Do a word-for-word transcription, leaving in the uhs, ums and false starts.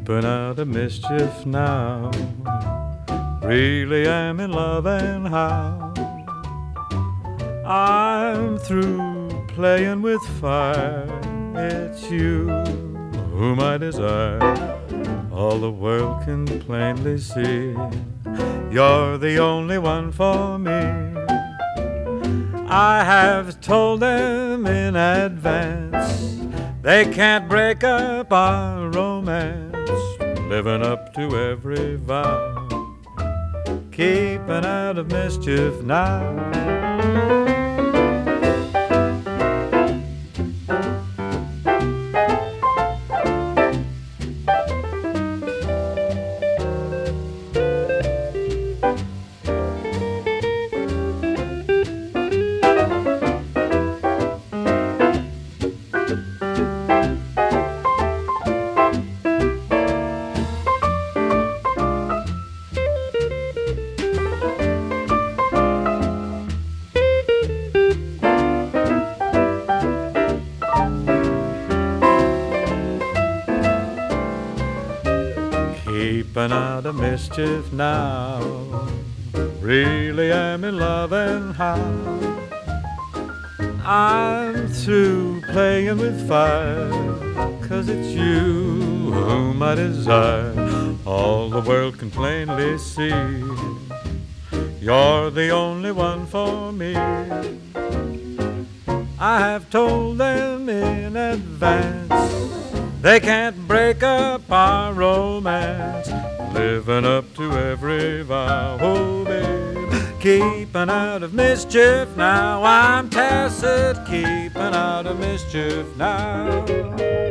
keeping out of mischief now. Really am in love, and how? I'm through playing with fire. It's you whom I desire. All the world can plainly see you're the only one for me. I have told them in advance they can't break up our romance. Living up to every vow, keeping out of mischief now. Keeping out of mischief now. Really am in love, and how? I'm through playing with fire, 'cause it's you whom I desire. All the world can plainly see you're the only one for me. I have told them in advance they can't break up our romance. Living up to every vow, oh babe, keeping out of mischief now. I'm tacit, keeping out of mischief now.